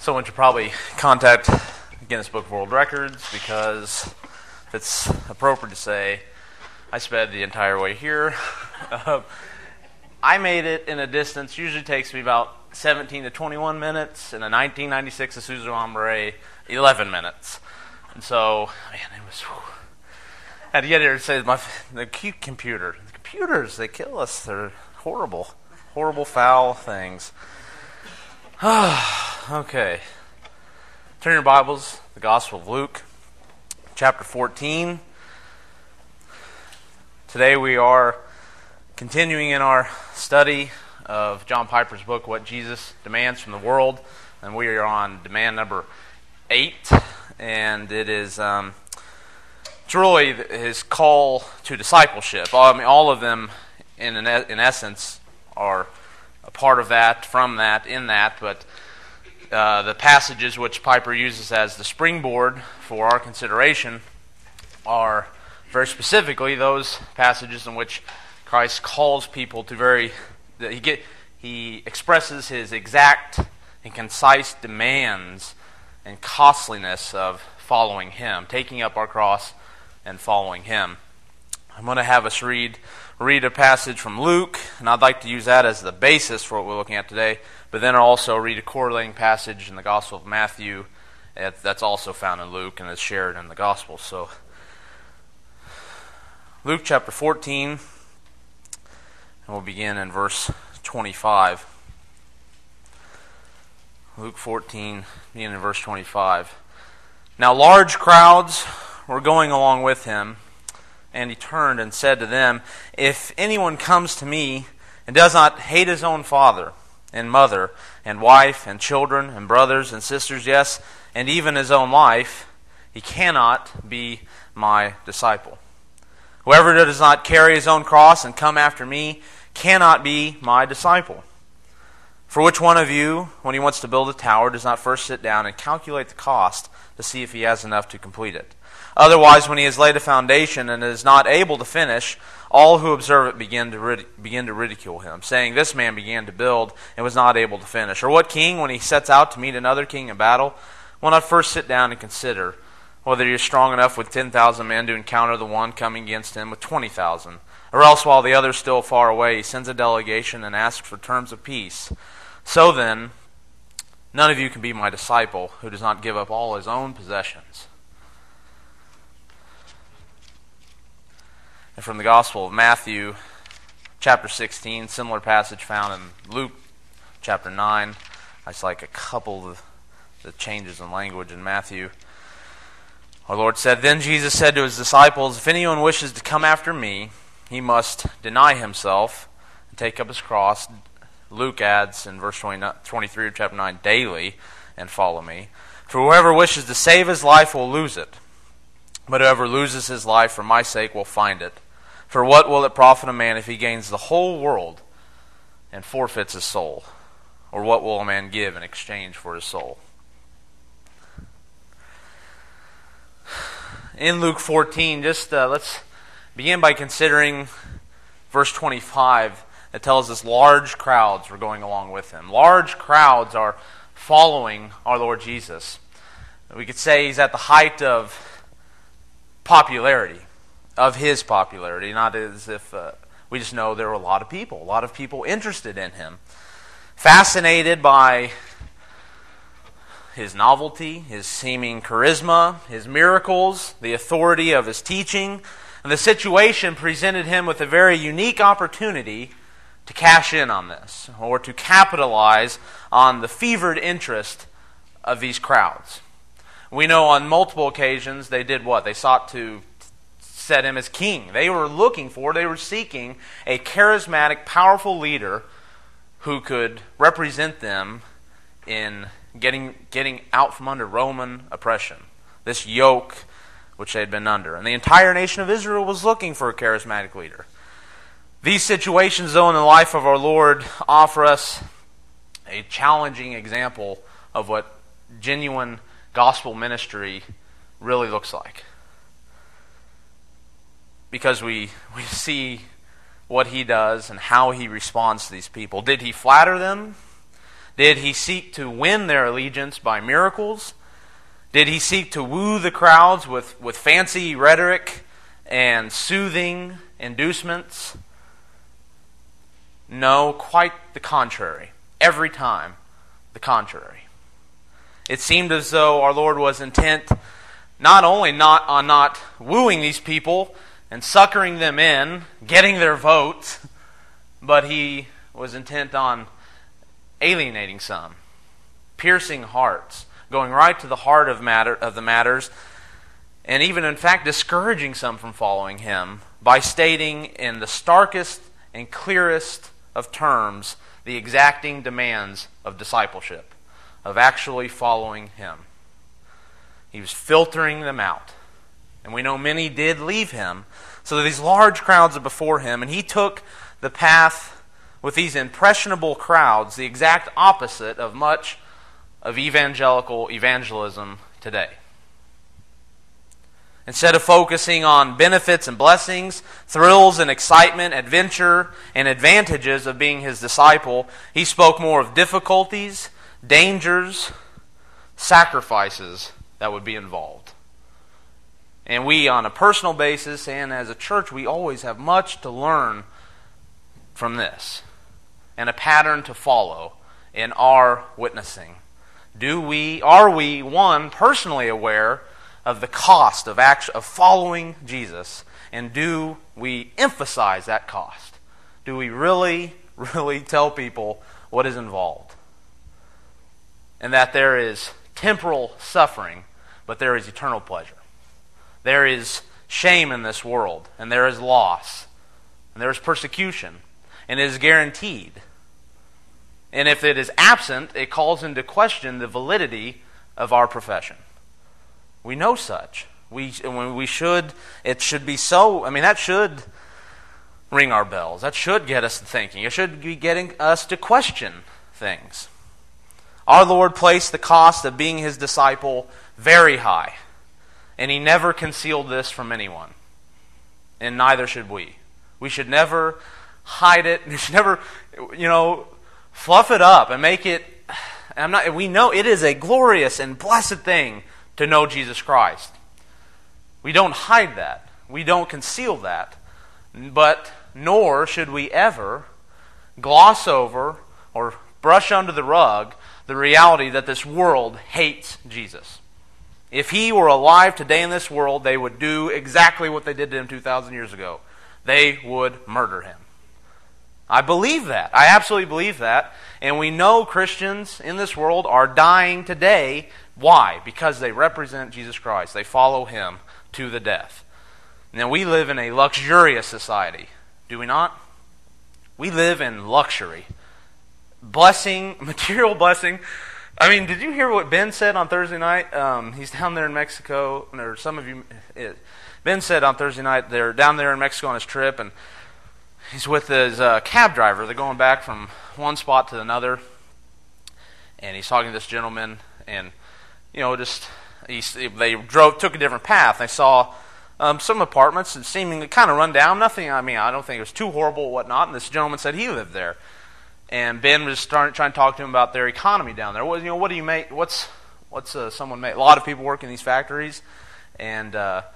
Someone should probably contact Guinness Book of World Records, because if it's appropriate to say, I sped the entire way here. I made it in a distance, usually takes me about 17 to 21 minutes, and a 1996 Isuzu Hombre, 11 minutes. And so, man, it was... I had to get here to say, the computers, they kill us. They're horrible, foul things. Okay. Turn your Bibles, the Gospel of Luke, chapter 14. Today we are continuing in our study of John Piper's book, What Jesus Demands from the World, and we are on demand number 8, and it is it's really his call to discipleship. I mean, all of them, in essence, are a part of that, from that, in that, but the passages which Piper uses as the springboard for our consideration are very specifically those passages in which Christ calls people to he expresses his exact and concise demands and costliness of following him, taking up our cross and following him. I'm going to have us read a passage from Luke, and I'd like to use that as the basis for what we're looking at today, but then I'll also read a correlating passage in the Gospel of Matthew that's also found in Luke and is shared in the Gospel. So, Luke chapter 14, and we'll begin in verse 25. Luke 14, beginning in verse 25. Now large crowds were going along with him, and he turned and said to them, If anyone comes to me and does not hate his own father and mother and wife and children and brothers and sisters, yes, and even his own life, he cannot be my disciple. Whoever does not carry his own cross and come after me cannot be my disciple. For which one of you, when he wants to build a tower, does not first sit down and calculate the cost to see if he has enough to complete it? Otherwise, when he has laid a foundation and is not able to finish, all who observe it begin to ridicule him, saying, This man began to build and was not able to finish. Or what king, when he sets out to meet another king in battle, will not first sit down and consider whether he is strong enough with 10,000 men to encounter the one coming against him with 20,000? Or else, while the other is still far away, he sends a delegation and asks for terms of peace. So then, none of you can be my disciple who does not give up all his own possessions. And from the Gospel of Matthew, chapter 16, similar passage found in Luke, chapter 9. I just like a couple of the changes in language in Matthew. Our Lord said, Then Jesus said to his disciples, If anyone wishes to come after me, he must deny himself and take up his cross. Luke adds in verse 23 of chapter 9, daily, and follow me. For whoever wishes to save his life will lose it, but whoever loses his life for my sake will find it. For what will it profit a man if he gains the whole world and forfeits his soul? Or what will a man give in exchange for his soul? In Luke 14, let's begin by considering verse 25. It tells us large crowds were going along with him. Large crowds are following our Lord Jesus. We could say he's at the height of popularity, of his popularity, not as if we just know there were a lot of people interested in him, fascinated by his novelty, his seeming charisma, his miracles, the authority of his teaching. And the situation presented him with a very unique opportunity to cash in on this, or to capitalize on the fevered interest of these crowds. We know on multiple occasions they did what? They sought to set him as king. They were seeking a charismatic, powerful leader who could represent them in getting out from under Roman oppression, this yoke which they had been under. And the entire nation of Israel was looking for a charismatic leader. These situations, though, in the life of our Lord offer us a challenging example of what genuine gospel ministry really looks like. Because we see what he does and how he responds to these people. Did he flatter them? Did he seek to win their allegiance by miracles? Did he seek to woo the crowds with fancy rhetoric and soothing inducements? No, quite the contrary. Every time, the contrary. It seemed as though our Lord was intent not only on not wooing these people and suckering them in, getting their vote, but he was intent on alienating some, piercing hearts, going right to the heart of the matters, and even in fact discouraging some from following him by stating in the starkest and clearest of terms the exacting demands of discipleship, of actually following him. He was filtering them out. And we know many did leave him. So these large crowds are before him, and he took the path with these impressionable crowds, the exact opposite of much of evangelical evangelism today. Instead of focusing on benefits and blessings, thrills and excitement, adventure and advantages of being his disciple, he spoke more of difficulties, dangers, sacrifices that would be involved. And we, on a personal basis and as a church, we always have much to learn from this and a pattern to follow in our witnessing. Are we, one, personally aware of the cost of following Jesus, and do we emphasize that cost? Do we really, really tell people what is involved? And that there is temporal suffering, but there is eternal pleasure. There is shame in this world, and there is loss, and there is persecution, and it is guaranteed. And if it is absent, it calls into question the validity of our profession. We know such. It should be so. I mean, that should ring our bells. That should get us to thinking. It should be getting us to question things. Our Lord placed the cost of being his disciple very high, and he never concealed this from anyone. And neither should we. We should never hide it. We should never, fluff it up and make it. We know it is a glorious and blessed thing to know Jesus Christ. We don't hide that. We don't conceal that. But nor should we ever gloss over or brush under the rug the reality that this world hates Jesus. If he were alive today in this world, they would do exactly what they did to him 2,000 years ago. They would murder him. I believe that. I absolutely believe that. And we know Christians in this world are dying today. Why? Because they represent Jesus Christ. They follow him to the death. Now, we live in a luxurious society, do we not? We live in luxury. Blessing, material blessing. I mean, did you hear what Ben said on Thursday night? He's down there in Mexico, or some of you... Ben said on Thursday night they're down there in Mexico on his trip, and he's with his cab driver. They're going back from one spot to another, and he's talking to this gentleman, and they took a different path. They saw some apartments that seemingly kind of run down. Nothing. I mean, I don't think it was too horrible or whatnot. And this gentleman said he lived there, and Ben was trying to talk to him about their economy down there. What do you make? What's someone make? A lot of people work in these factories, and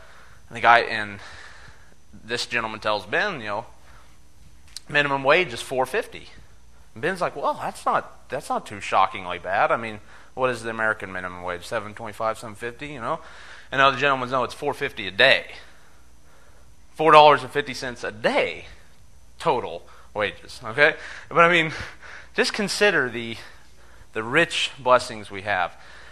this gentleman tells Ben, minimum wage is $4.50. And Ben's like, well, that's not too shockingly bad. I mean, what is the American minimum wage? $7.25, $7.50, And other gentlemen know it's $4.50 a day. $4.50 a day total wages. Okay? But I mean, just consider the rich blessings we have.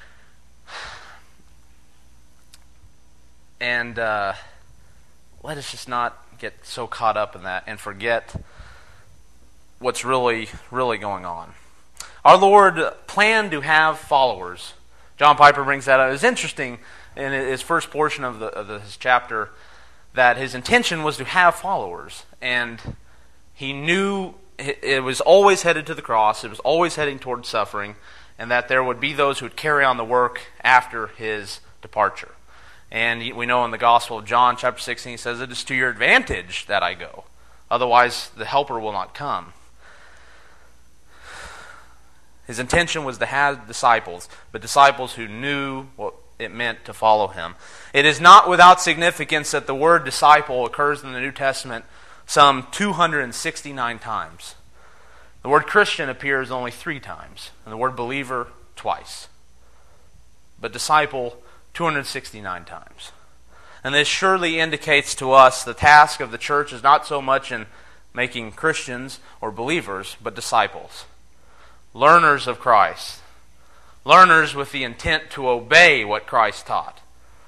And let us just not get so caught up in that and forget what's really, really going on. Our Lord planned to have followers. John Piper brings that up. It's interesting in his first portion of his chapter that his intention was to have followers. And he knew it was always headed to the cross. It was always heading toward suffering. And that there would be those who would carry on the work after his departure. And we know in the Gospel of John, chapter 16, he says, it is to your advantage that I go. Otherwise, the Helper will not come. His intention was to have disciples, but disciples who knew what it meant to follow him. It is not without significance that the word disciple occurs in the New Testament some 269 times. The word Christian appears only 3 times, and the word believer twice. But disciple 269 times. And this surely indicates to us the task of the church is not so much in making Christians or believers, but disciples. Learners of Christ. Learners with the intent to obey what Christ taught.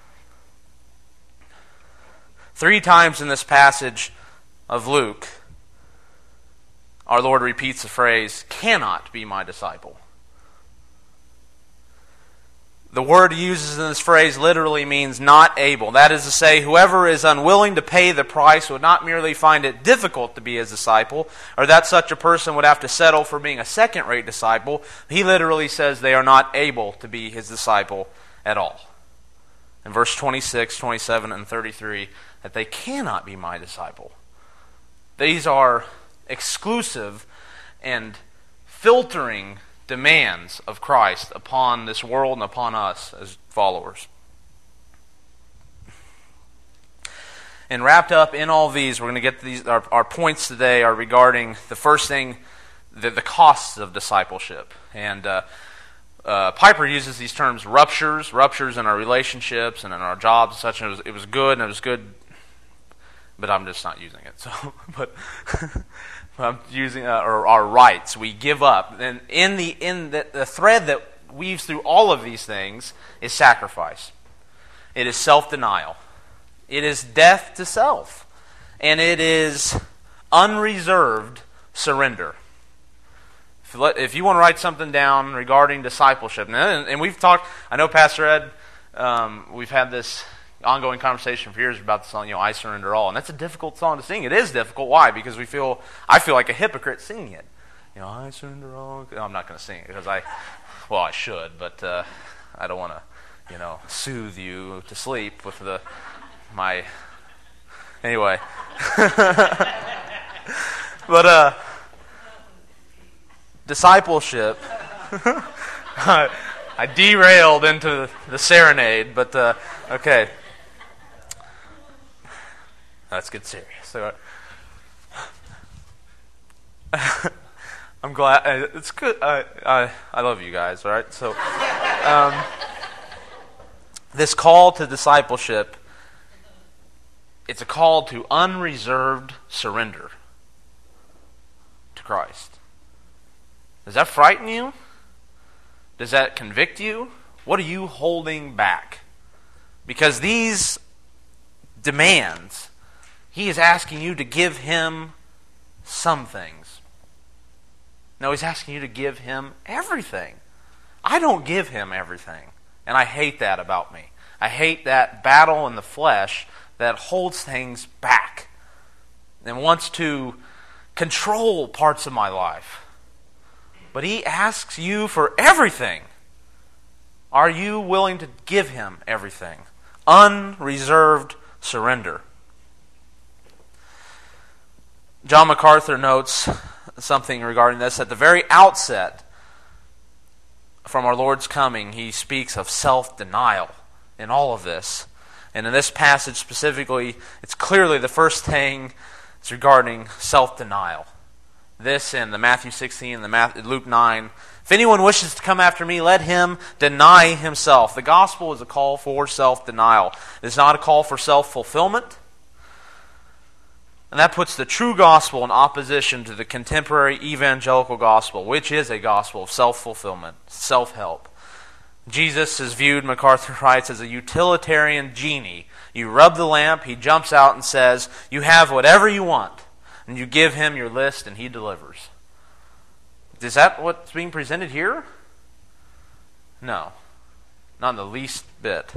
3 times in this passage of Luke, our Lord repeats the phrase, cannot be my disciple. The word he uses in this phrase literally means not able. That is to say, whoever is unwilling to pay the price would not merely find it difficult to be his disciple, or that such a person would have to settle for being a second-rate disciple. He literally says they are not able to be his disciple at all. In verse 26, 27, and 33, that they cannot be my disciple. These are exclusive and filtering demands of Christ upon this world and upon us as followers. And wrapped up in all these, we're going to get to these. Our points today are regarding the first thing, the costs of discipleship. And Piper uses these terms, ruptures in our relationships and in our jobs and such. And it was good, and it was good, but I'm just not using it. So, but I'm using or our rights. We give up, and in the thread that weaves through all of these things is sacrifice. It is self-denial. It is death to self, and it is unreserved surrender. If you want to write something down regarding discipleship, and we've talked, I know Pastor Ed, we've had this ongoing conversation for years about the song, I Surrender All. And that's a difficult song to sing. It is difficult. Why? Because I feel like a hypocrite singing it. I surrender all. No, I'm not going to sing it because I should, but I don't want to, soothe you to sleep with my, anyway. But discipleship, I derailed into the serenade, but okay. Let's get serious. So, I'm glad. It's good. I love you guys, all right? So, this call to discipleship, it's a call to unreserved surrender to Christ. Does that frighten you? Does that convict you? What are you holding back? Because these demands, he is asking you to give him some things. No, he's asking you to give him everything. I don't give him everything. And I hate that about me. I hate that battle in the flesh that holds things back and wants to control parts of my life. But he asks you for everything. Are you willing to give him everything? Unreserved surrender. John MacArthur notes something regarding this. At the very outset, from our Lord's coming, he speaks of self-denial in all of this. And in this passage specifically, it's clearly the first thing is regarding self-denial. This in the Matthew 16 and the Luke 9. If anyone wishes to come after me, let him deny himself. The gospel is a call for self-denial. It is not a call for self-fulfillment. And that puts the true gospel in opposition to the contemporary evangelical gospel, which is a gospel of self-fulfillment, self-help. Jesus is viewed, MacArthur writes, as a utilitarian genie. You rub the lamp, he jumps out and says, you have whatever you want. And you give him your list and he delivers. Is that what's being presented here? No. Not in the least bit.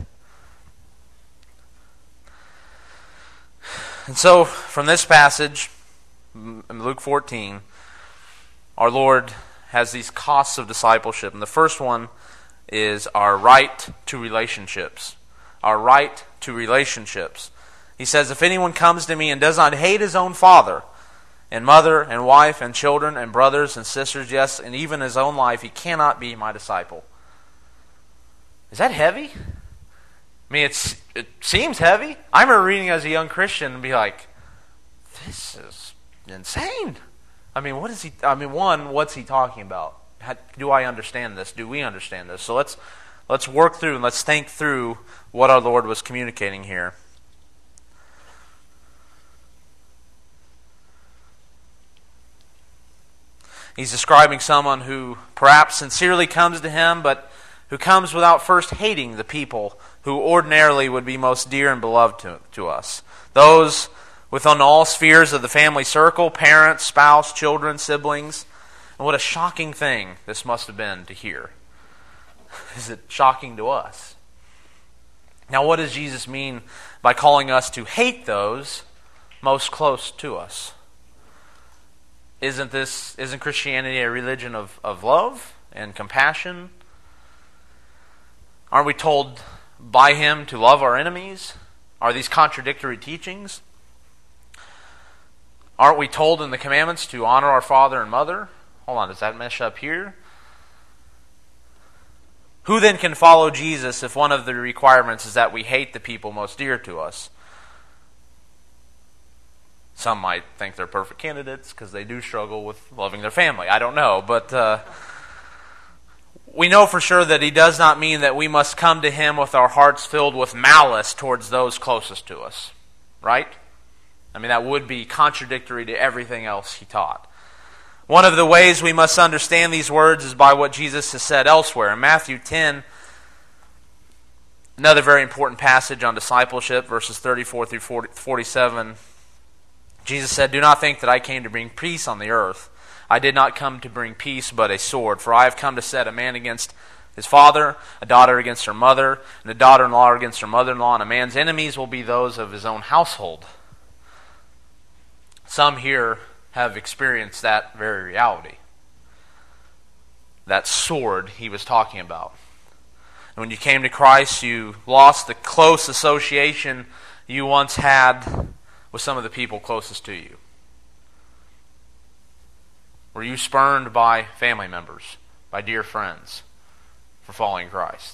And so, from this passage, in Luke 14, our Lord has these costs of discipleship. And the first one is our right to relationships. Our right to relationships. He says, if anyone comes to me and does not hate his own father, and mother and wife and children and brothers and sisters, yes, and even his own life, he cannot be my disciple. Is that heavy? I mean, it seems heavy. I remember reading as a young Christian and be like, this is insane. I mean, what's he talking about? Do I understand this? Do we understand this? So let's work through and let's think through what our Lord was communicating here. He's describing someone who perhaps sincerely comes to him, but who comes without first hating the people who ordinarily would be most dear and beloved to us. Those within all spheres of the family circle, parents, spouse, children, siblings. And what a shocking thing this must have been to hear. Is it shocking to us? Now, what does Jesus mean by calling us to hate those most close to us? Isn't Christianity a religion of love and compassion? Aren't we told by Him to love our enemies? Are these contradictory teachings? Aren't we told in the commandments to honor our father and mother? Hold on, does that mesh up here? Who then can follow Jesus if one of the requirements is that we hate the people most dear to us? Some might think they're perfect candidates because they do struggle with loving their family. I don't know, but we know for sure that He does not mean that we must come to Him with our hearts filled with malice towards those closest to us. Right? I mean, that would be contradictory to everything else He taught. One of the ways we must understand these words is by what Jesus has said elsewhere. In Matthew 10, another very important passage on discipleship, verses 34 through 47, Jesus said, "Do not think that I came to bring peace on the earth. I did not come to bring peace, but a sword. For I have come to set a man against his father, a daughter against her mother, and a daughter-in-law against her mother-in-law, and a man's enemies will be those of his own household." Some here have experienced that very reality. That sword he was talking about. And when you came to Christ, you lost the close association you once had with some of the people closest to you. Were you spurned by family members, by dear friends, for following Christ?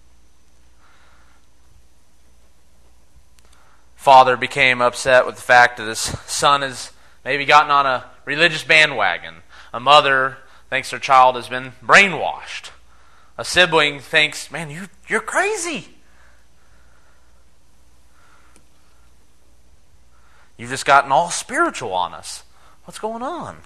Father became upset with the fact that his son has maybe gotten on a religious bandwagon. A mother thinks their child has been brainwashed. A sibling thinks, man, you're crazy. You've just gotten all spiritual on us. What's going on?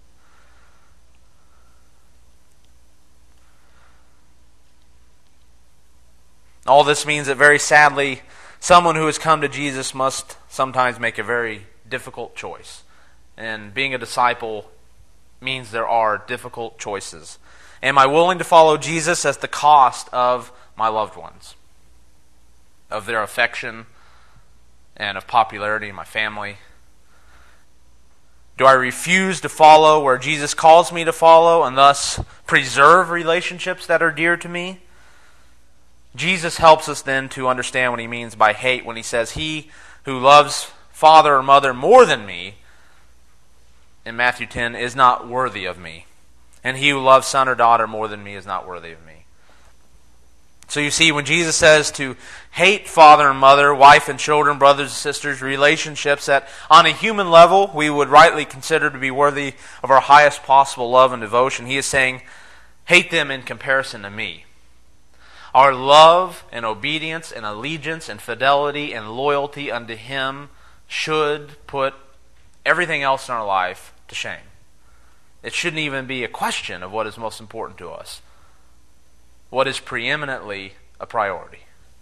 All this means that very sadly, someone who has come to Jesus must sometimes make a very difficult choice. And being a disciple means there are difficult choices. Am I willing to follow Jesus at the cost of my loved ones? Of their affection and of popularity in my family? Do I refuse to follow where Jesus calls me to follow and thus preserve relationships that are dear to me? Jesus helps us then to understand what He means by hate when He says, "He who loves father or mother more than me," in Matthew 10, "is not worthy of me. And he who loves son or daughter more than me is not worthy of me." So you see, when Jesus says to hate father and mother, wife and children, brothers and sisters, relationships that on a human level we would rightly consider to be worthy of our highest possible love and devotion, He is saying, hate them in comparison to me. Our love and obedience and allegiance and fidelity and loyalty unto Him should put everything else in our life to shame. It shouldn't even be a question of what is most important to us. What is preeminently a priority.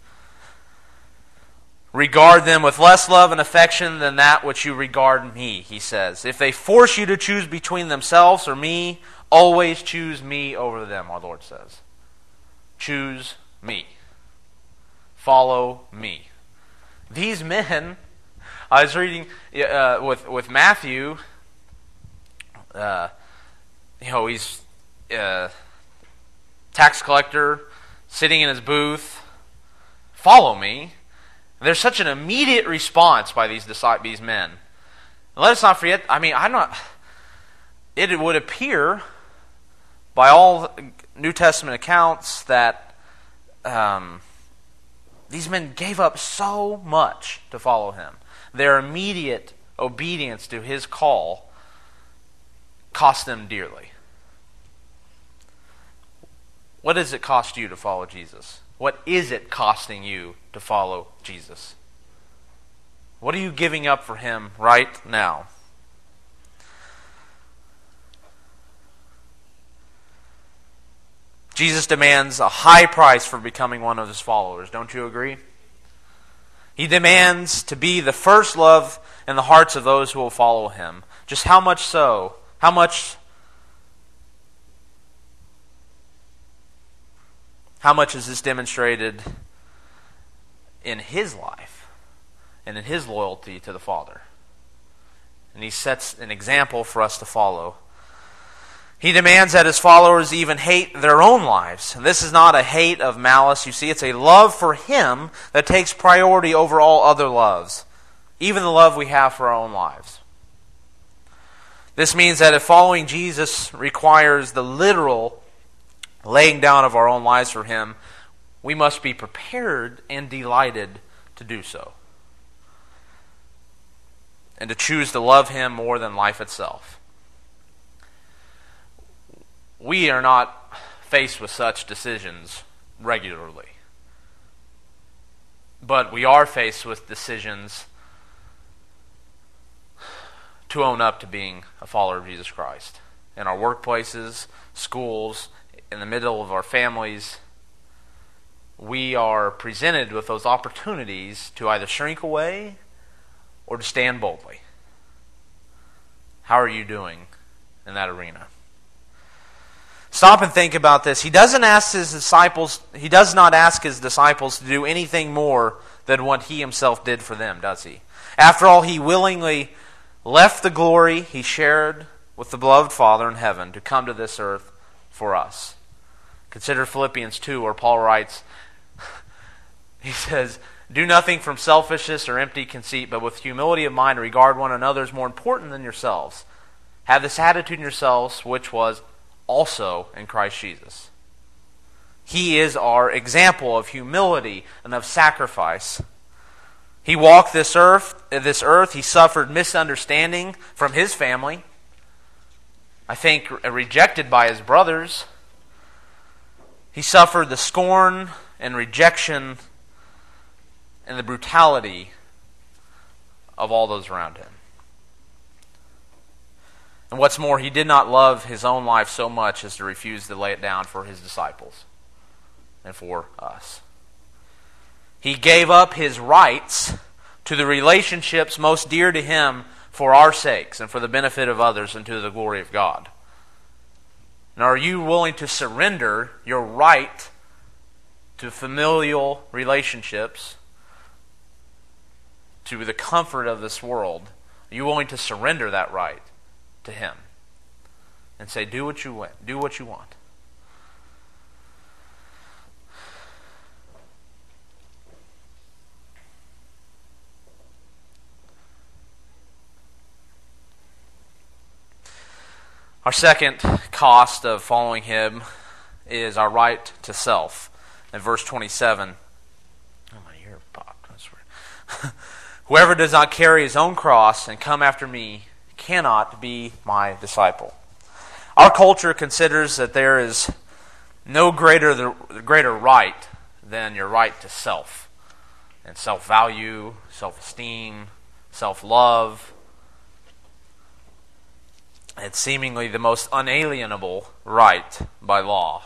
Regard them with less love and affection than that which you regard me, He says. If they force you to choose between themselves or me, always choose me over them, our Lord says. Choose me. Follow me. These men, I was reading with Matthew, he's tax collector, sitting in his booth, follow me. And there's such an immediate response by these men. And let us not forget, it would appear by all New Testament accounts that these men gave up so much to follow him. Their immediate obedience to his call cost them dearly. What does it cost you to follow Jesus? What is it costing you to follow Jesus? What are you giving up for him right now? Jesus demands a high price for becoming one of his followers. Don't you agree? He demands to be the first love in the hearts of those who will follow him. Just how much so? How much is this demonstrated in his life and in his loyalty to the Father? And he sets an example for us to follow. He demands that his followers even hate their own lives. And this is not a hate of malice. You see, it's a love for him that takes priority over all other loves, even the love we have for our own lives. This means that if following Jesus requires the literal laying down of our own lives for him, we must be prepared and delighted to do so, and to choose to love him more than life itself. We are not faced with such decisions regularly, but we are faced with decisions to own up to being a follower of Jesus Christ. In our workplaces, schools, in the middle of our families, we are presented with those opportunities to either shrink away or to stand boldly. How are you doing in that arena? Stop and think about this. He does not ask his disciples to do anything more than what he himself did for them, does he? After all, he willingly left the glory he shared with the beloved Father in heaven to come to this earth for us. Consider Philippians 2, where Paul writes, he says, "Do nothing from selfishness or empty conceit, but with humility of mind regard one another as more important than yourselves. Have this attitude in yourselves, which was also in Christ Jesus." He is our example of humility and of sacrifice. He walked this earth. He suffered misunderstanding from his family. I think rejected by his brothers. He suffered the scorn and rejection and the brutality of all those around him. And what's more, he did not love his own life so much as to refuse to lay it down for his disciples and for us. He gave up his rights to the relationships most dear to him for our sakes and for the benefit of others and to the glory of God. Now, are you willing to surrender your right to familial relationships, to the comfort of this world? Are you willing to surrender that right to him and say, do what you want, do what you want? Our second cost of following him is our right to self. In verse 27, oh, my ear popped. That's weird. "Whoever does not carry his own cross and come after me cannot be my disciple." Our culture considers that there is no greater right than your right to self, and self-value, self-esteem, self-love. It's seemingly the most unalienable right by law.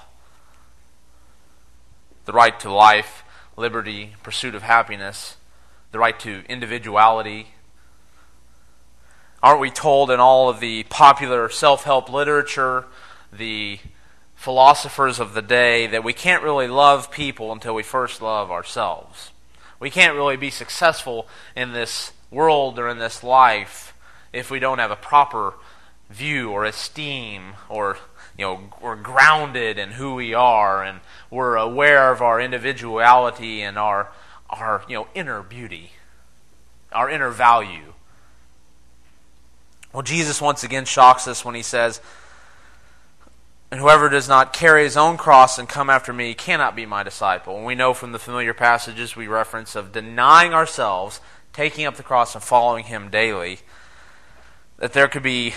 The right to life, liberty, pursuit of happiness, the right to individuality. Aren't we told in all of the popular self-help literature, the philosophers of the day, that we can't really love people until we first love ourselves? We can't really be successful in this world or in this life if we don't have a proper view or esteem, or we're grounded in who we are, and we're aware of our individuality and our inner beauty, our inner value. Well, Jesus once again shocks us when he says, "And whoever does not carry his own cross and come after me cannot be my disciple." And we know from the familiar passages we reference of denying ourselves, taking up the cross and following him daily, that there could be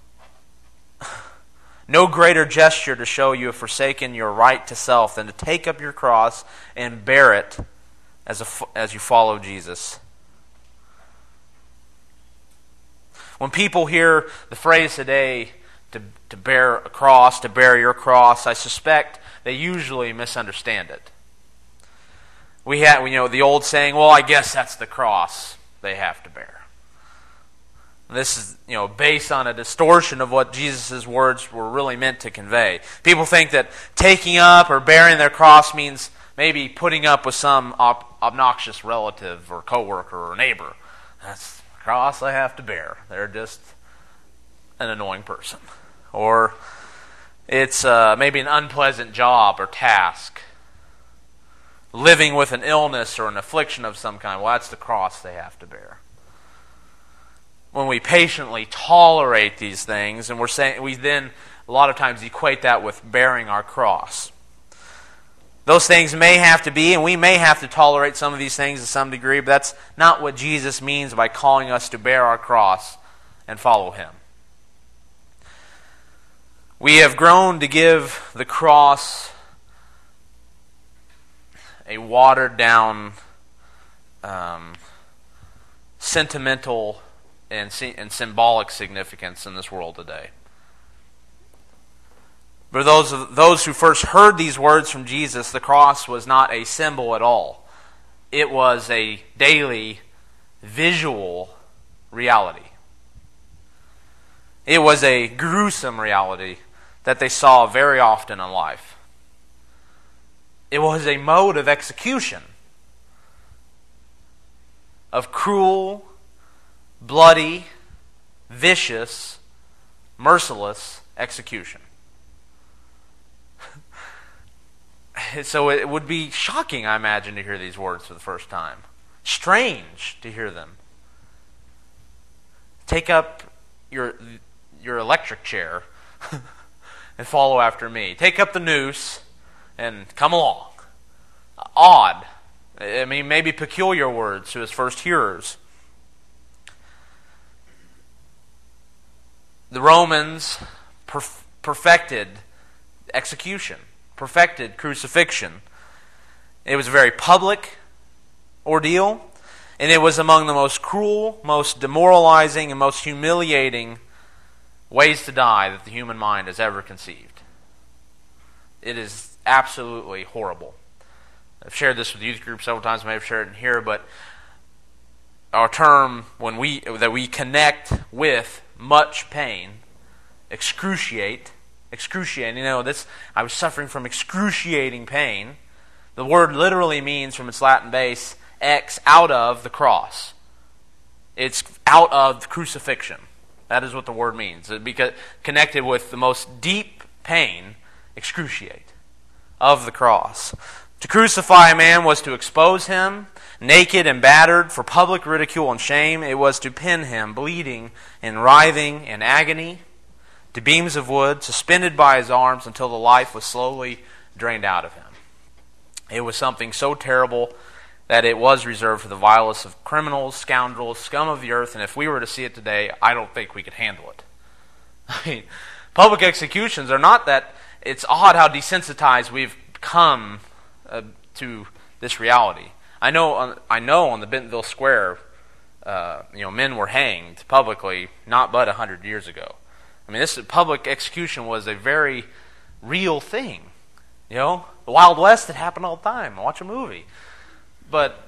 no greater gesture to show you have forsaken your right to self than to take up your cross and bear it as you follow Jesus. When people hear the phrase today, to bear a cross, to bear your cross, I suspect they usually misunderstand it. We have, the old saying, well, I guess that's the cross they have to bear. This is, based on a distortion of what Jesus' words were really meant to convey. People think that taking up or bearing their cross means maybe putting up with some obnoxious relative or coworker or neighbor. That's the cross I have to bear. They're just an annoying person. Or it's maybe an unpleasant job or task. Living with an illness or an affliction of some kind. Well, that's the cross they have to bear. When we patiently tolerate these things, and we then a lot of times equate that with bearing our cross. Those things may have to be, and we may have to tolerate some of these things to some degree, but that's not what Jesus means by calling us to bear our cross and follow him. We have grown to give the cross a watered-down, sentimental and symbolic significance in this world today. For those who first heard these words from Jesus, the cross was not a symbol at all. It was a daily, visual reality. It was a gruesome reality that they saw very often in life. It was a mode of execution, of cruel, bloody, vicious, merciless execution. So it would be shocking, I imagine, to hear these words for the first time. Strange to hear them. Take up your electric chair and follow after me. Take up the noose and come along. Odd. I mean, maybe peculiar words to his first hearers. The Romans perfected execution, perfected crucifixion. It was a very public ordeal, and it was among the most cruel, most demoralizing, and most humiliating ways to die that the human mind has ever conceived. It is absolutely horrible. I've shared this with youth groups several times. I may have shared it in here, but our term that we connect with much pain, excruciating. I was suffering from excruciating pain. The word literally means, from its Latin base, ex, out of the cross. It's out of the crucifixion. That is what the word means. Because connected with the most deep pain, excruciate, of the cross. To crucify a man was to expose him, naked and battered, for public ridicule and shame. It was to pin him, bleeding and writhing in agony, to beams of wood, suspended by his arms until the life was slowly drained out of him. It was something so terrible that it was reserved for the vilest of criminals, scoundrels, scum of the earth, and if we were to see it today, I don't think we could handle it. I mean, public executions are not that. It's odd how desensitized we've come to this reality. I know on the Bentonville Square, men were hanged publicly not but 100 years ago. I mean, this public execution was a very real thing. The Wild West, it happened all the time. Watch a movie. But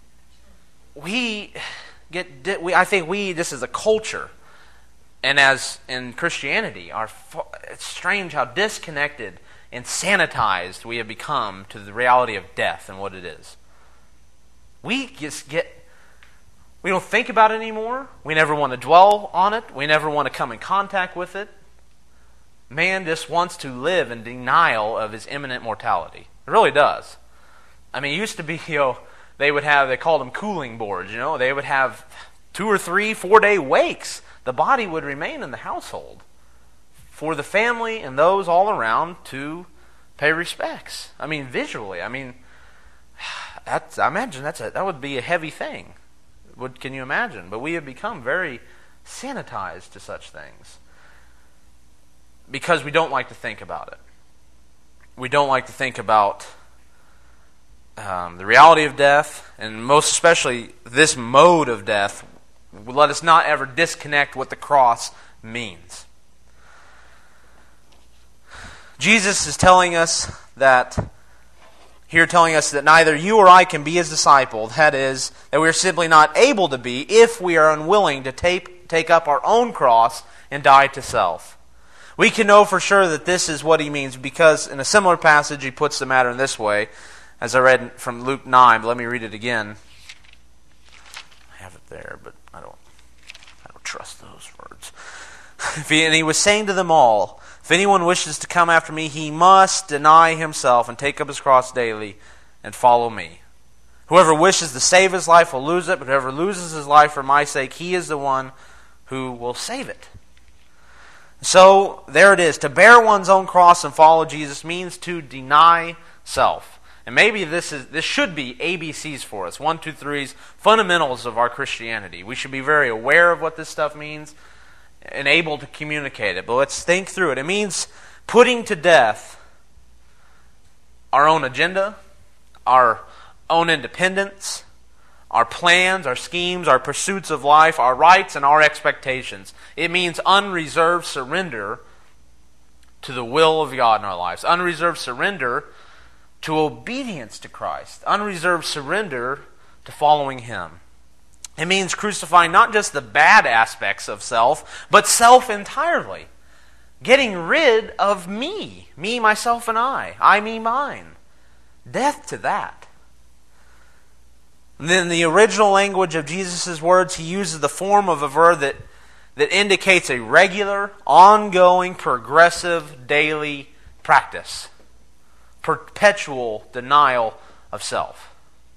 I think we, just as a culture, and as in Christianity, it's strange how disconnected and sanitized we have become to the reality of death and what it is. We don't think about it anymore. We never want to dwell on it. We never want to come in contact with it. Man just wants to live in denial of his imminent mortality. It really does. I mean, it used to be, they called them cooling boards, they would have 2 or 3, 4 day wakes the body would remain in the household for the family and those all around to pay respects. I mean, visually. I mean, I imagine that would be a heavy thing. Can you imagine? But we have become very sanitized to such things because we don't like to think about it. We don't like to think about the reality of death, and most especially this mode of death. Let us not ever disconnect what the cross means. Jesus is telling us that neither you or I can be His disciple. That is, that we are simply not able to be if we are unwilling to take up our own cross and die to self. We can know for sure that this is what He means because in a similar passage He puts the matter in this way, as I read from Luke 9, but let me read it again. I have it there, but I don't trust those words. And He was saying to them all, if anyone wishes to come after me, he must deny himself and take up his cross daily and follow me. Whoever wishes to save his life will lose it, but whoever loses his life for my sake, he is the one who will save it. So, there it is. To bear one's own cross and follow Jesus means to deny self. And maybe this should be ABCs for us. 1, 2, 3's fundamentals of our Christianity. We should be very aware of what this stuff means and able to communicate it. But let's think through it. It means putting to death our own agenda, our own independence, our plans, our schemes, our pursuits of life, our rights, and our expectations. It means unreserved surrender to the will of God in our lives. Unreserved surrender to obedience to Christ. Unreserved surrender to following Him. It means crucifying not just the bad aspects of self, but self entirely. Getting rid of me, myself, and I, me, mine. Death to that. And then in the original language of Jesus' words, He uses the form of a verb that indicates a regular, ongoing, progressive, daily practice. Perpetual denial of self.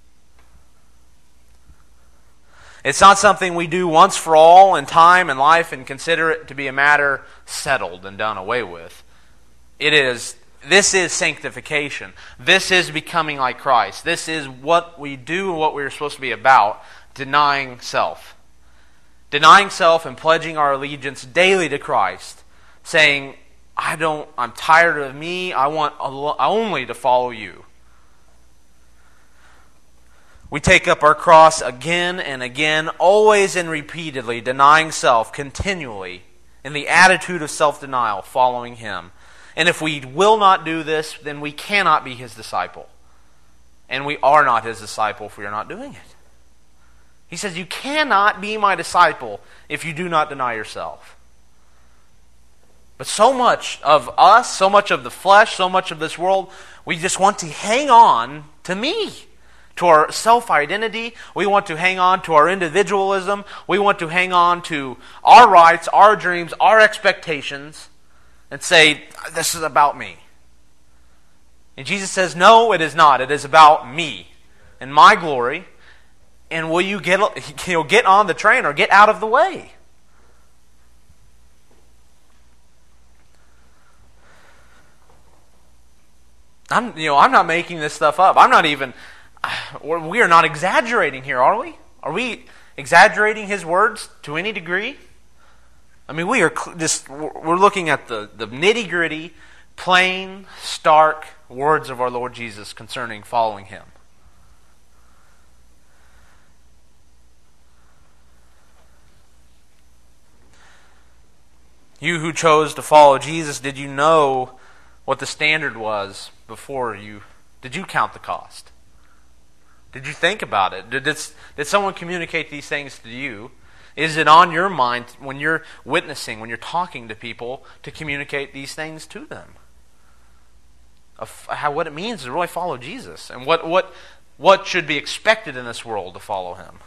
It's not something we do once for all in time and life and consider it to be a matter settled and done away with. This is sanctification. This is becoming like Christ. This is what we do and what we're supposed to be about, denying self. Denying self and pledging our allegiance daily to Christ, saying, I'm tired of me, I want only to follow you. We take up our cross again and again, always and repeatedly, denying self continually in the attitude of self-denial, following Him. And if we will not do this, then we cannot be His disciple. And we are not His disciple if we are not doing it. He says, you cannot be my disciple if you do not deny yourself. But so much of us, so much of the flesh, so much of this world, we just want to hang on to me. To our self-identity. We want to hang on to our individualism. We want to hang on to our rights, our dreams, our expectations, and say, this is about me. And Jesus says, no, it is not. It is about me and my glory. And will you get on the train or get out of the way? I'm not making this stuff up. We are not exaggerating here, are we? Are we exaggerating His words to any degree? I mean, we're looking at the nitty-gritty, plain, stark words of our Lord Jesus concerning following Him. You who chose to follow Jesus, did you know what the standard was before you? Did you count the cost? Did you think about it? Did someone communicate these things to you? Is it on your mind when you're witnessing, when you're talking to people, to communicate these things to them? Of what it means to really follow Jesus and what should be expected in this world to follow Him.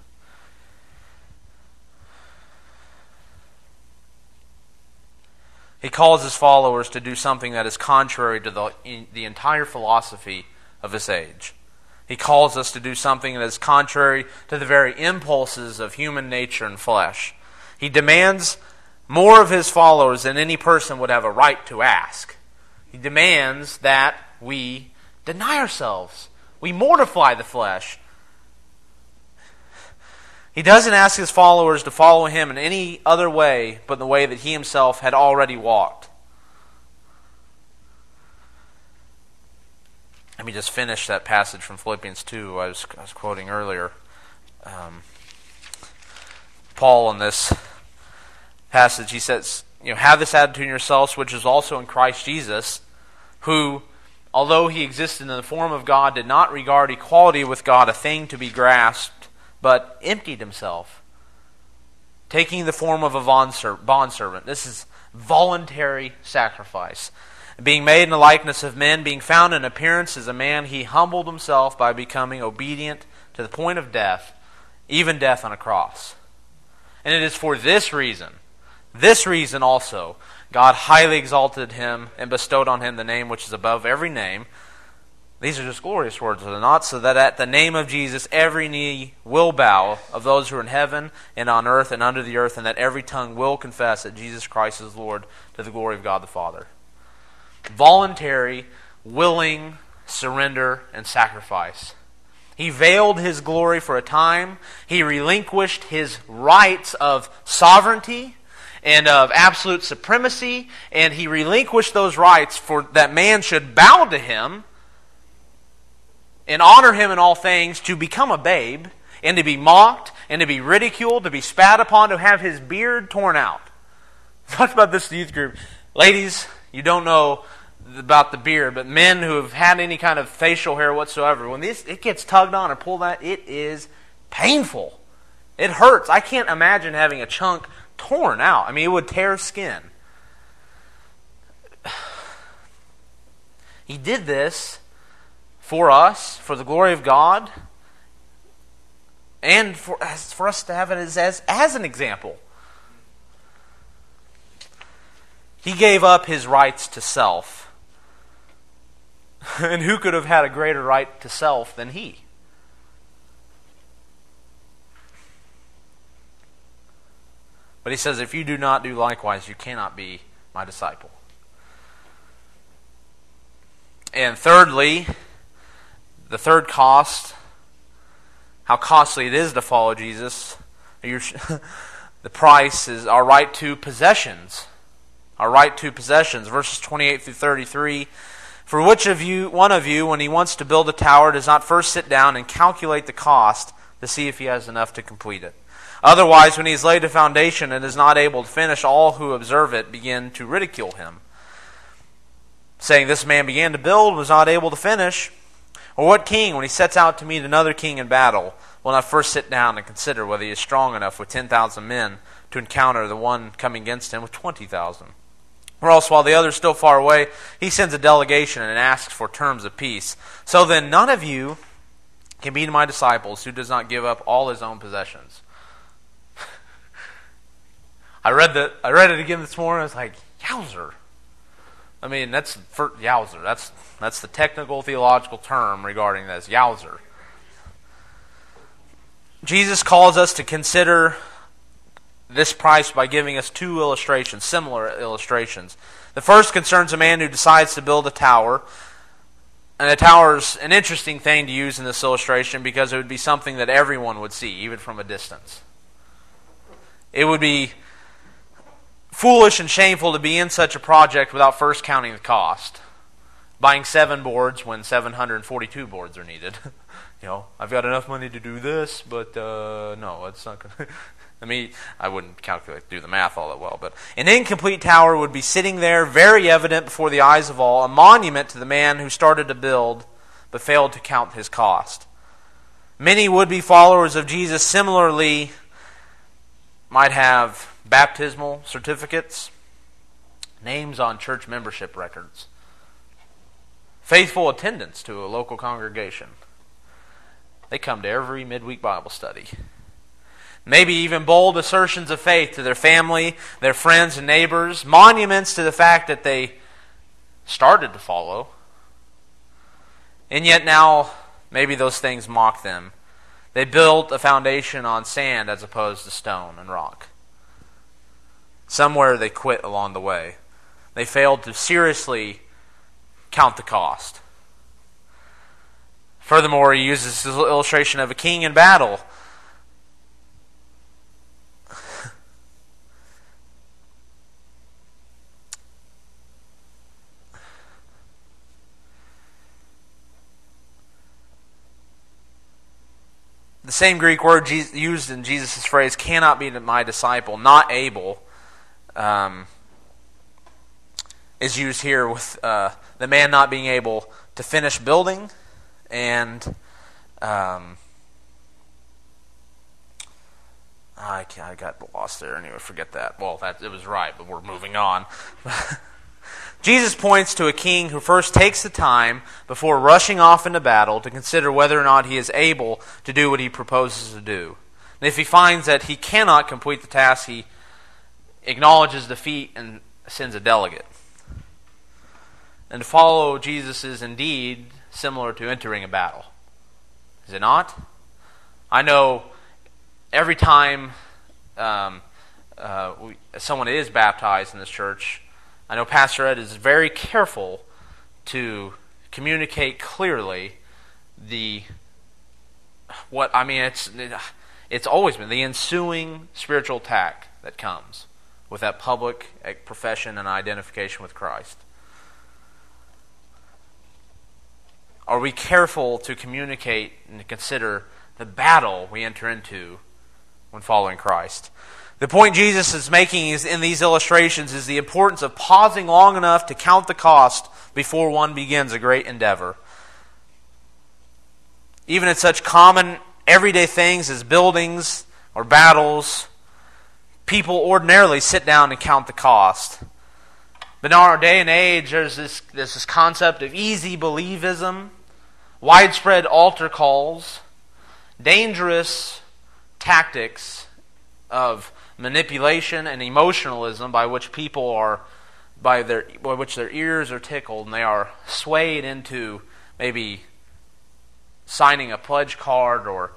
He calls His followers to do something that is contrary to the entire philosophy of this age. He calls us to do something that is contrary to the very impulses of human nature and flesh. He demands more of his followers than any person would have a right to ask. He demands that we deny ourselves. We mortify the flesh. He doesn't ask his followers to follow him in any other way but the way that he himself had already walked. Let me just finish that passage from Philippians 2 I was quoting earlier. Paul in this passage, he says, have this attitude in yourselves, which is also in Christ Jesus, who, although he existed in the form of God, did not regard equality with God a thing to be grasped, but emptied himself, taking the form of a bondservant. This is voluntary sacrifice. Being made in the likeness of men, being found in appearance as a man, he humbled himself by becoming obedient to the point of death, even death on a cross. And it is for this reason also, God highly exalted him and bestowed on him the name which is above every name. These are just glorious words, are they not? So that at the name of Jesus every knee will bow, of those who are in heaven and on earth and under the earth, and that every tongue will confess that Jesus Christ is Lord, to the glory of God the Father. Voluntary, willing surrender and sacrifice. He veiled his glory for a time. He relinquished his rights of sovereignty and of absolute supremacy, and he relinquished those rights for that man should bow to him and honor him in all things, to become a babe and to be mocked and to be ridiculed, to be spat upon, to have his beard torn out. I talked about this in the youth group. Ladies, you don't know about the beard, but men who have had any kind of facial hair whatsoever, when it gets tugged on or pulled out, it is painful. It hurts. I can't imagine having a chunk torn out. I mean, it would tear skin. He did this for us, for the glory of God, and for us to have it as an example. He gave up his rights to self. And who could have had a greater right to self than he? But he says, if you do not do likewise, you cannot be my disciple. And thirdly, the third cost, how costly it is to follow Jesus. The price is our right to possessions. Our right to possessions. Verses 28 through 33. For which of you, one of you, when he wants to build a tower, does not first sit down and calculate the cost to see if he has enough to complete it? Otherwise, when he has laid a foundation and is not able to finish, all who observe it begin to ridicule him, saying, this man began to build, was not able to finish. Or what king, when he sets out to meet another king in battle, will not first sit down and consider whether he is strong enough with 10,000 men to encounter the one coming against him with 20,000? Or else, while the other is still far away, he sends a delegation and asks for terms of peace. So then, none of you can be my disciples who does not give up all his own possessions. I read it again this morning. I was like, yowzer. I mean, that's yowzer. That's the technical theological term regarding this, yowzer. Jesus calls us to consider this price by giving us two illustrations, similar illustrations. The first concerns a man who decides to build a tower. And a tower's an interesting thing to use in this illustration because it would be something that everyone would see, even from a distance. It would be foolish and shameful to be in such a project without first counting the cost. Buying 7 boards when 742 boards are needed. I've got enough money to do this, but no, it's not going to... I wouldn't do the math all that well, but an incomplete tower would be sitting there, very evident before the eyes of all, a monument to the man who started to build, but failed to count his cost. Many would-be followers of Jesus similarly might have baptismal certificates, names on church membership records, faithful attendance to a local congregation. They come to every midweek Bible study. Maybe even bold assertions of faith to their family, their friends and neighbors, monuments to the fact that they started to follow. And yet now, maybe those things mock them. They built a foundation on sand as opposed to stone and rock. Somewhere they quit along the way. They failed to seriously count the cost. Furthermore, he uses this illustration of a king in battle. The same Greek word used in Jesus' phrase, cannot be my disciple, not able, is used here with the man not being able to finish building and I got lost there. Anyway, forget that. Well, it was right, but we're moving on. Jesus points to a king who first takes the time before rushing off into battle to consider whether or not he is able to do what he proposes to do. And if he finds that he cannot complete the task, he acknowledges defeat and sends a delegate. And to follow Jesus is indeed similar to entering a battle. Is it not? I know every time someone is baptized in this church, I know Pastor Ed is very careful to communicate clearly it's always been the ensuing spiritual attack that comes with that public profession and identification with Christ. Are we careful to communicate and to consider the battle we enter into when following Christ? The point Jesus is making in these illustrations is the importance of pausing long enough to count the cost before one begins a great endeavor. Even in such common everyday things as buildings or battles, people ordinarily sit down and count the cost. But in our day and age, there's this concept of easy believism, widespread altar calls, dangerous tactics of manipulation and emotionalism by which people are, by which their ears are tickled and they are swayed into maybe signing a pledge card or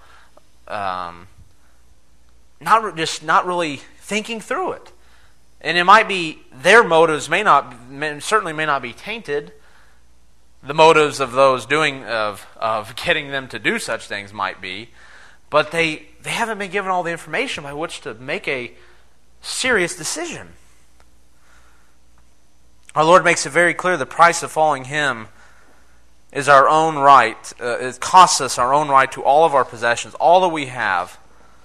not really thinking through it. And it might be their motives certainly may not be tainted. The motives of those of getting them to do such things might be, but they haven't been given all the information by which to make a serious decision. Our Lord makes it very clear the price of following Him is our own right. It costs us our own right to all of our possessions, all that we have.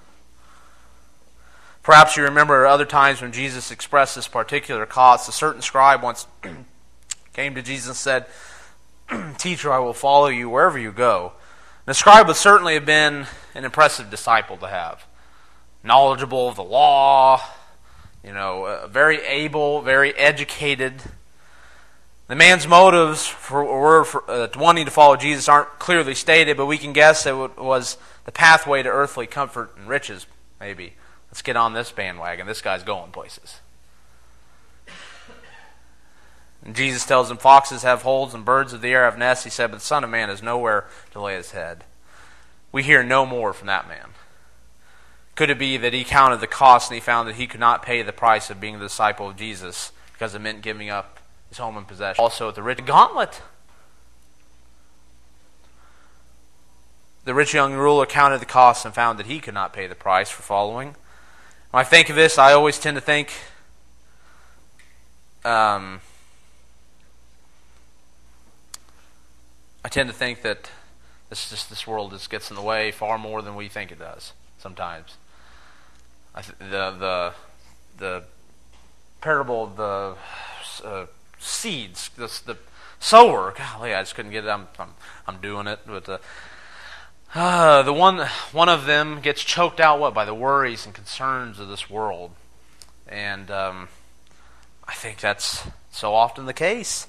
Perhaps you remember other times when Jesus expressed this particular cost. A certain scribe once came to Jesus and said, "Teacher, I will follow you wherever you go." The scribe would certainly have been an impressive disciple to have. Knowledgeable of the law, very able, very educated. The man's motives for wanting to follow Jesus aren't clearly stated, but we can guess it was the pathway to earthly comfort and riches, maybe. Let's get on this bandwagon. This guy's going places. And Jesus tells him, foxes have holes and birds of the air have nests. He said, but the Son of Man has nowhere to lay his head. We hear no more from that man. Could it be that he counted the cost and he found that he could not pay the price of being the disciple of Jesus because it meant giving up his home and possession? Also, the rich gauntlet. The rich young ruler counted the cost and found that he could not pay the price for following. When I think of this, I always tend to think that this world just gets in the way far more than we think it does sometimes. The parable of the seeds, the sower. Golly, I just couldn't get it. I'm doing it, but one of them gets choked out by the worries and concerns of this world, and I think that's so often the case.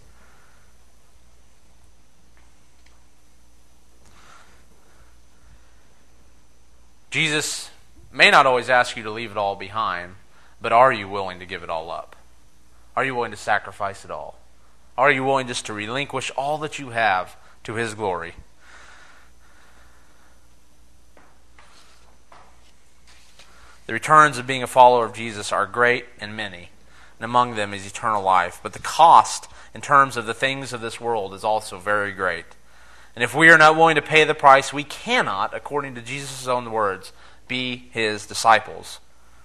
Jesus may not always ask you to leave it all behind, but are you willing to give it all up? Are you willing to sacrifice it all? Are you willing just to relinquish all that you have to His glory? The returns of being a follower of Jesus are great and many, and among them is eternal life. But the cost in terms of the things of this world is also very great. And if we are not willing to pay the price, we cannot, according to Jesus' own words, be his disciples.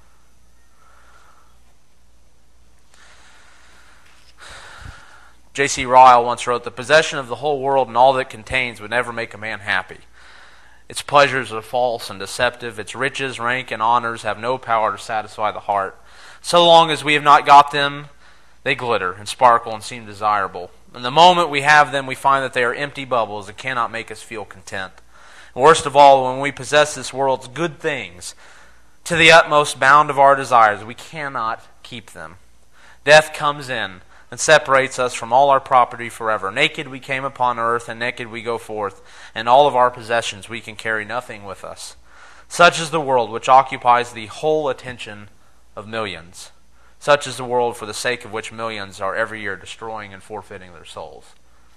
J.C. Ryle once wrote, "The possession of the whole world and all that it contains would never make a man happy. Its pleasures are false and deceptive. Its riches, rank, and honors have no power to satisfy the heart. So long as we have not got them, they glitter and sparkle and seem desirable. And the moment we have them, we find that they are empty bubbles and cannot make us feel content. And worst of all, when we possess this world's good things to the utmost bound of our desires, we cannot keep them. Death comes in and separates us from all our property forever. Naked we came upon earth, and naked we go forth, and all of our possessions we can carry nothing with us. Such is the world which occupies the whole attention of millions. Such is the world for the sake of which millions are every year destroying and forfeiting their souls."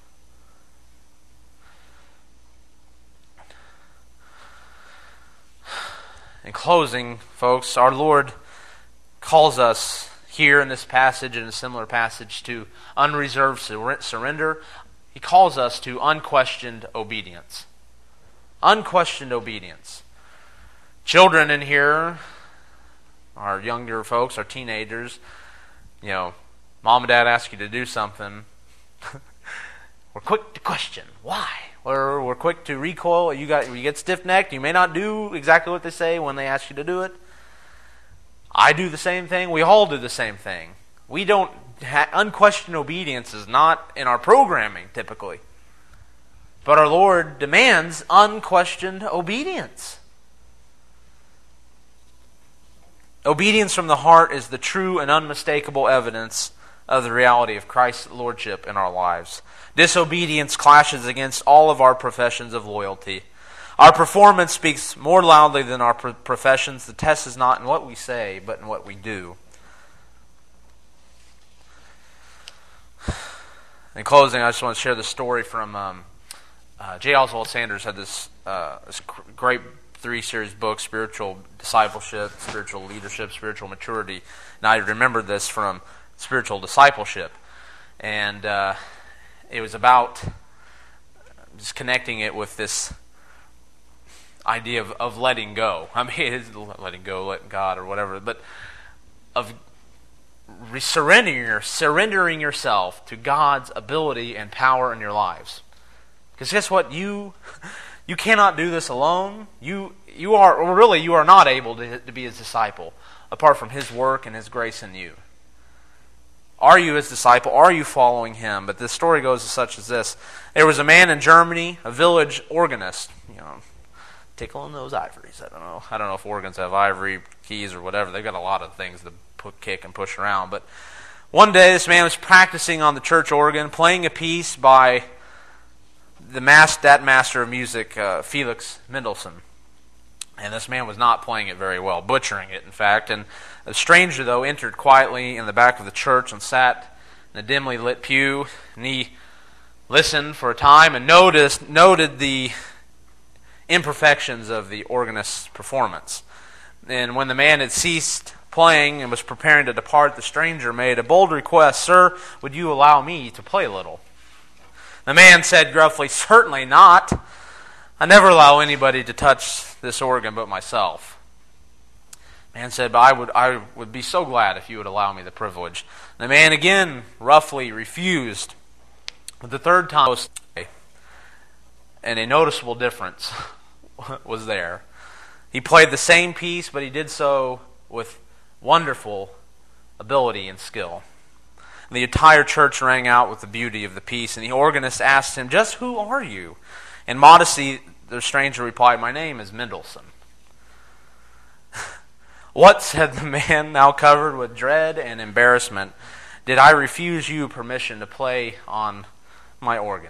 In closing, folks, our Lord calls us here in this passage and a similar passage to unreserved surrender. He calls us to unquestioned obedience. Unquestioned obedience. Children in here, our younger folks, our teenagers, mom and dad ask you to do something. We're quick to question why. Or we're quick to recoil. You get stiff-necked. You may not do exactly what they say when they ask you to do it. I do the same thing. We all do the same thing. We don't. Unquestioned obedience is not in our programming typically. But our Lord demands unquestioned obedience. Obedience from the heart is the true and unmistakable evidence of the reality of Christ's lordship in our lives. Disobedience clashes against all of our professions of loyalty. Our performance speaks more loudly than our professions. The test is not in what we say, but in what we do. In closing, I just want to share the story from J. Oswald Sanders had this great 3-series book, Spiritual Discipleship, Spiritual Leadership, Spiritual Maturity. And I remembered this from Spiritual Discipleship. And it was about just connecting it with this idea of letting go. I mean, it is letting go, letting God, or whatever, but of surrendering yourself to God's ability and power in your lives. Because guess what? You cannot do this alone. You are not able to be His disciple apart from His work and His grace in you. Are you His disciple? Are you following Him? But the story goes as such as this. There was a man in Germany, a village organist, tickling those ivories. I don't know if organs have ivory keys or whatever. They've got a lot of things to kick and push around. But one day this man was practicing on the church organ, playing a piece by that master of music, Felix Mendelssohn. And this man was not playing it very well, butchering it, in fact. And a stranger, though, entered quietly in the back of the church and sat in a dimly lit pew. And he listened for a time and noted the imperfections of the organist's performance. And when the man had ceased playing and was preparing to depart, the stranger made a bold request, "Sir, would you allow me to play a little?" The man said gruffly, "Certainly not. I never allow anybody to touch this organ but myself." The man said, "But I would be so glad if you would allow me the privilege." The man again roughly refused. But the third time, and a noticeable difference was there. He played the same piece, but he did so with wonderful ability and skill. And the entire church rang out with the beauty of the piece, and the organist asked him, "Just who are you?" In modesty, the stranger replied, "My name is Mendelssohn." "What," said the man, now covered with dread and embarrassment, "did I refuse you permission to play on my organ?"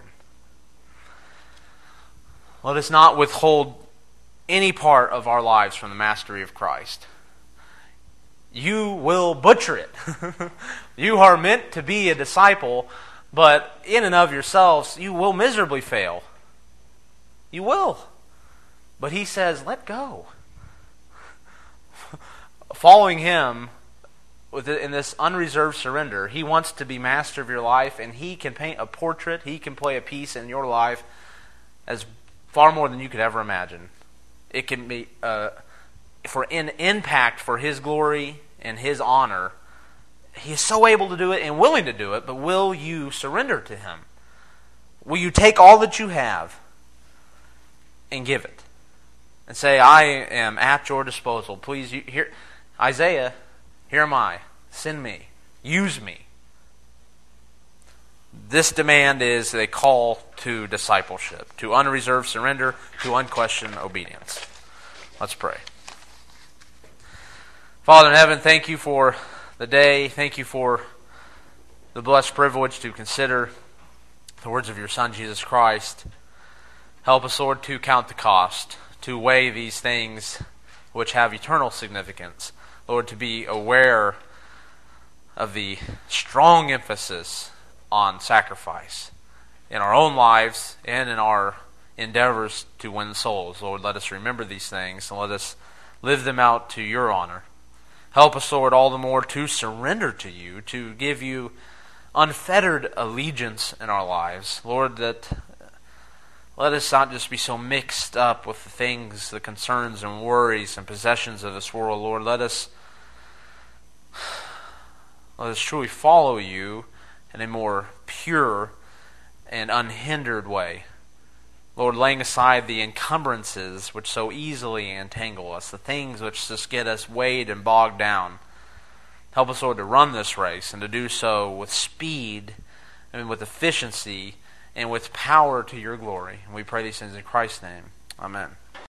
Let us not withhold any part of our lives from the mastery of Christ. You will butcher it. You are meant to be a disciple, but in and of yourselves, you will miserably fail. You will. But He says, let go. following Him in this unreserved surrender, He wants to be master of your life, and He can paint a portrait, He can play a piece in your life as far more than you could ever imagine. It can be for an impact for His glory and His honor. He is so able to do it and willing to do it, but will you surrender to Him? Will you take all that you have and give it? And say, I am at your disposal. Please, Isaiah, here am I. Send me. Use me. This demand is a call to discipleship, to unreserved surrender, to unquestioned obedience. Let's pray. Father in heaven, thank you for the day. Thank you for the blessed privilege to consider the words of your Son, Jesus Christ. Help us, Lord, to count the cost, to weigh these things which have eternal significance. Lord, to be aware of the strong emphasis on sacrifice in our own lives and in our endeavors to win souls. Lord, let us remember these things and let us live them out to your honor. Help us, Lord, all the more to surrender to you, to give you unfettered allegiance in our lives. Lord, that let us not just be so mixed up with the things, the concerns and worries and possessions of this world. Lord, let us truly follow you in a more pure and unhindered way. Lord, laying aside the encumbrances which so easily entangle us, the things which just get us weighed and bogged down. Help us, Lord, to run this race and to do so with speed and with efficiency and with power to your glory. And we pray these things in Christ's name. Amen.